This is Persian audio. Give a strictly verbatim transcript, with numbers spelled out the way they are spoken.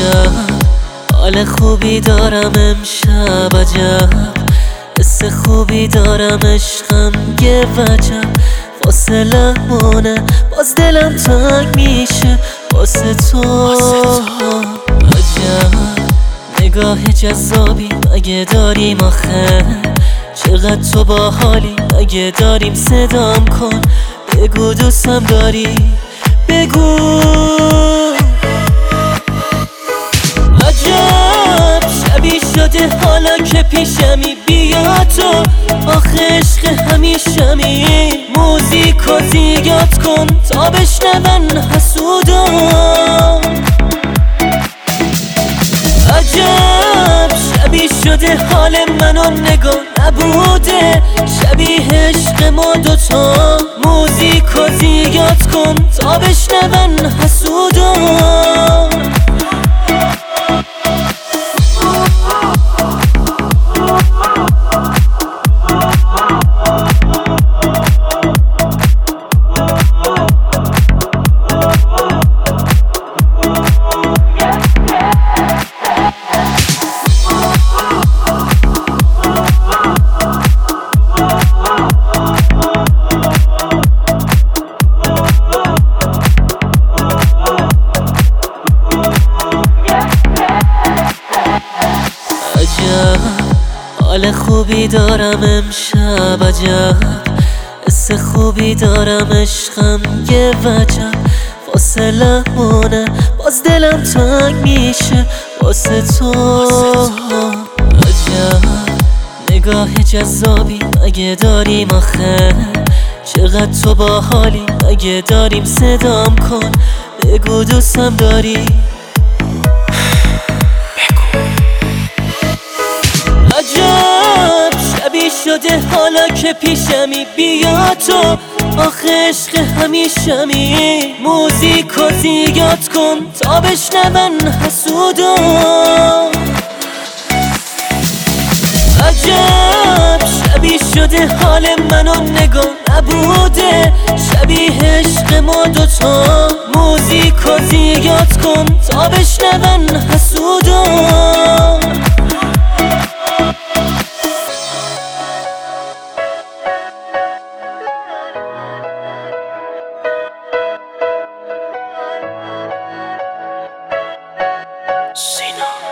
عجب حال خوبی دارم امشب، عجب حس خوبی دارم، عشقم یه وجب فاصله مونه، باز دلم تنگ میشه واسه تو. عجب نگاه جذابی مگه داریم آخه، چقدر تو با حالی مگه داریم، صدام کن بگو دوستم داری، بگو. عجب شبیه شده حالا که پیشمی، بیا تو آخه عشق همیشمی، موزیکو زیاد کن تا بشنون حسودان. عجب شبیه شده حال منو نگاه نبوده، شبیه عشق ما دوتا، موزیکو زیاد کن تا بشنون حسودان. حال خوبی دارم امشب، عجب حس خوبی دارم، عشقم یه وجب فاصله مونه، باز دلم تنگ میشه واسه تو. عجب نگاه جذابی مگه داریم آخه، چقدر تو با حالی مگه داریم، صدام کن بگو دوستم داری، شده حالا که پیشمی، بیا تو آخه عشق همیشمی، موزیکو زیاد کن تا بشنون حسودان. عجب شبیه شده حال منو نگاه نبوده، شبیه عشق ما دوتا، موزیکو زیاد کن تا بشنون حسودان. Sino.